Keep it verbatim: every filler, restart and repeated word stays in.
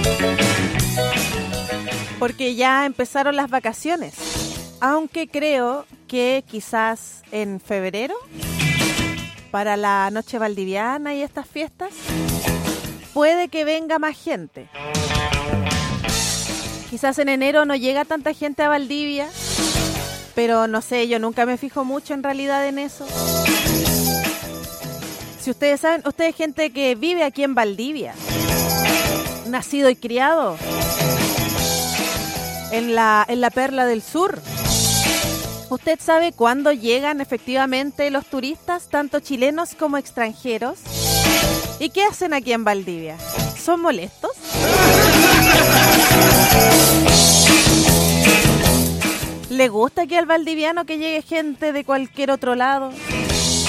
Porque ya empezaron las vacaciones, aunque creo que quizás en febrero, para la noche valdiviana y estas fiestas, puede que venga más gente. Quizás en enero no llega tanta gente a Valdivia, pero no sé, yo nunca me fijo mucho en realidad en eso. Si ustedes saben, ustedes gente que vive aquí en Valdivia, nacido y criado en la, en la Perla del Sur, ¿usted sabe cuándo llegan efectivamente los turistas, tanto chilenos como extranjeros? ¿Y qué hacen aquí en Valdivia? ¿Son molestos? ¿Le gusta aquí al valdiviano que llegue gente de cualquier otro lado?